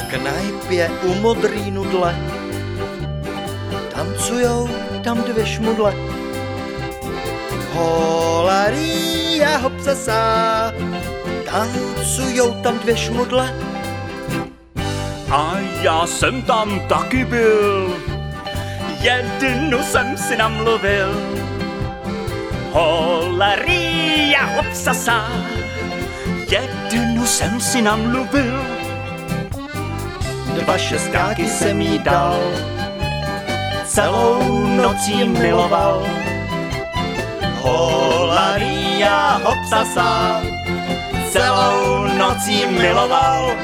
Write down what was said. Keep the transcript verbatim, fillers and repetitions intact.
knajpě u modrý nudle tancujou tam dvě šmudle. Holaria hopsasa, tancujou tam dvě šmudle. A já jsem tam taky byl, jednu jsem si namluvil. Holaria hopsasa, jednu jsem si namluvil. Dva šestáky jsem jí dal, celou noc jí miloval. Holaria hopsasa, celou noc jí miloval.